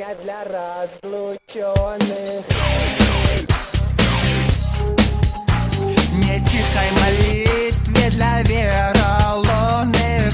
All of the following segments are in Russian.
песня для разлученных. Не тихой молитве для вероломных.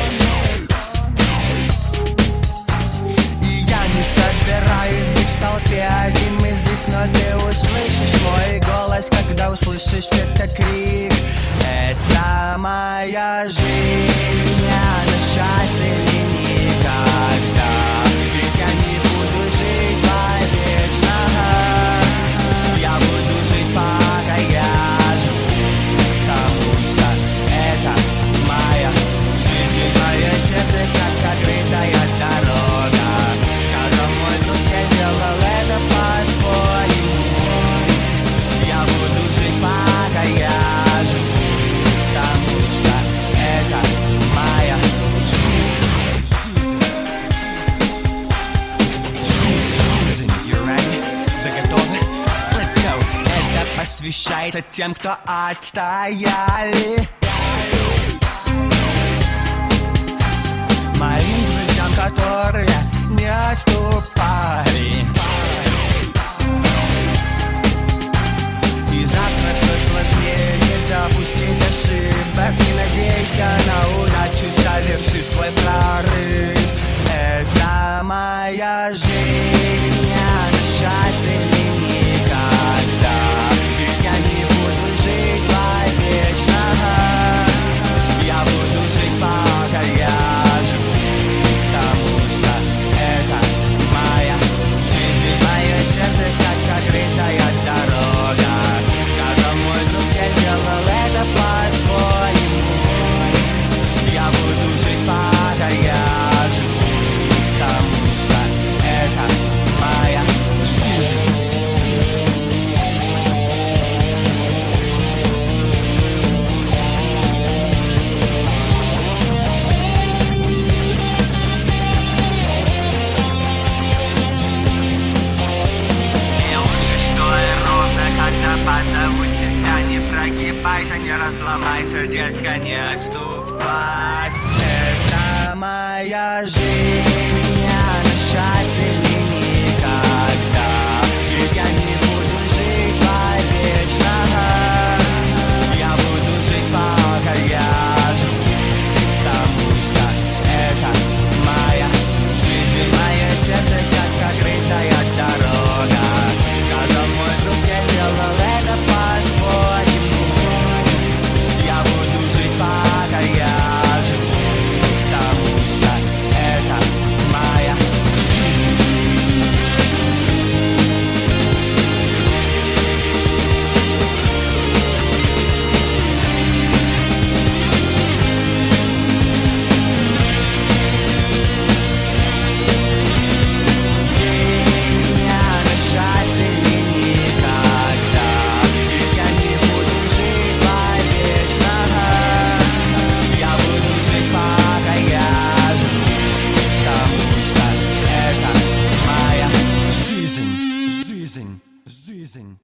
И я не собираюсь быть в толпе один из лиц, но ты услышишь мой голос, когда услышишь этот крик. Это моя жизнь, я на счастье или никогда. Ведь я не буду жить вечно, я буду жить, пока я живу, потому что это моя жизнь, мое сердце, как открытая дорога. Скажем, мой друг, я делал это по-своему. Я буду жить, пока я живу, потому что это моя жизнь. Жизнь, you ready? Вы готовы? Let's go! Это посвящается тем, кто отстояли. Моим друзьям, которые не отступали. И завтра все сложнее, не допустить ошибок. Не надейся на удачу, соверши свой прорыв. Это моя жизнь, я на счастье или никогда. Ведь я не буду жить вечно, я буду жить, пока я живу, потому что это моя жизнь, мое сердце, как открытая дорога. Скажем, мой друг, я делал это по-своему. Я буду жить, пока я живу, потому что это моя жизнь. И лучше стой ровно, когда позовут тебя. Не прогибайся, не разломайся, детка, не отступай. Это моя жизнь, я на счастье